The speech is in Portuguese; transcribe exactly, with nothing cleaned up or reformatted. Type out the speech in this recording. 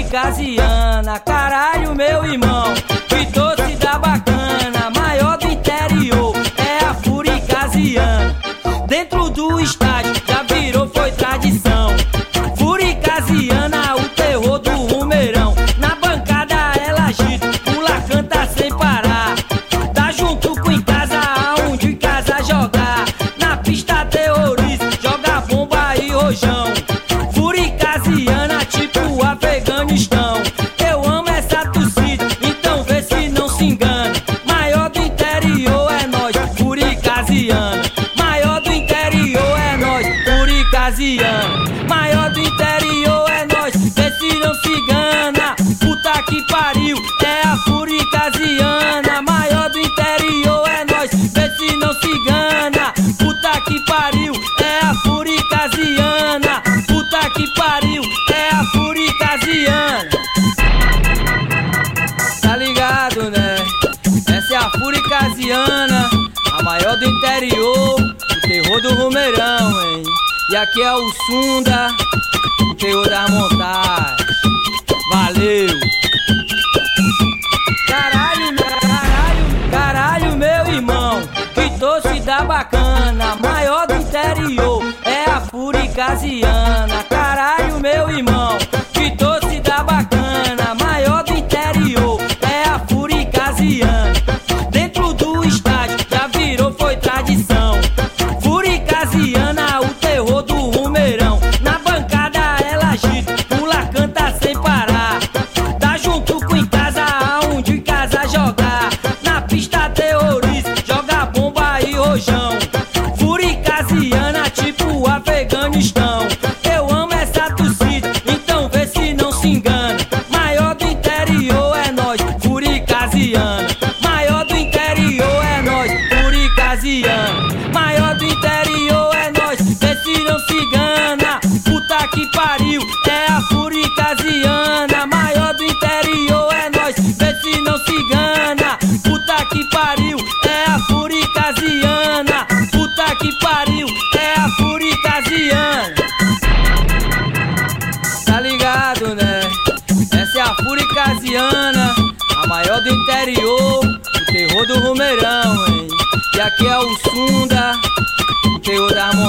Furicasiana, caralho, meu irmão, que torcida bacana, maior do interior, é a Furicasiana. Dentro do estádio já virou, foi tradição. Furicasiana, o terror do Rumeirão. Na bancada ela agita, pula, canta sem parar. Tá junto com em casa, aonde em casa jogar. Na pista terroriza, joga bomba e rojão. Furicasiana, tipo Afeganistão. Eu amo essa torcida, então vê se não se engana. Maior do interior é nós, Furicasiana. Maior do interior é nós, Furicasiana. Maior do interior é nós, vê se não se engana. Puta que pariu, é a Furicasiana. Maior do interior é nós, vê se não se engana. Puta que pariu, é a Furicasiana. Puta que pariu, é a Furicasiana. Tá ligado, né? Essa é a Furicasiana, a maior do interior, o terror do Rumeirão, hein? E aqui é o Sunda, o terror das montagens. Valeu! Caralho, caralho, caralho, meu irmão, que torcida bacana, maior do interior, é a Furicasiana. Caralho, meu irmão, que torcida bacana, maior do interior, é a Furicasiana. Dentro do estádio já virou, foi tradição. Furicasiana, o terror do Rumeirão. Na bancada ela agita, pula, canta sem parar. Tá junto com em casa, aonde em casa jogar. Na pista terroriza, joga bomba e rojão. Furicasiana, tipo Afeganistão. Eu amo essa torcida, então vê se não se engana. Maior do interior é nós, Furicasiana. Maior do interior é nós, Furicasiana. Maior do interior é nós, vê se não se engana. Puta que pariu, é a Furicasiana. Maior do interior é nós, vê se não se engana. Puta que pariu, é a Furicasiana. Puta que pariu, é a Furicasiana. Tá ligado, né? Essa é a Furicasiana, a maior do interior, o terror do Rumeirão, hein? E aqui é o Sunda, o terror das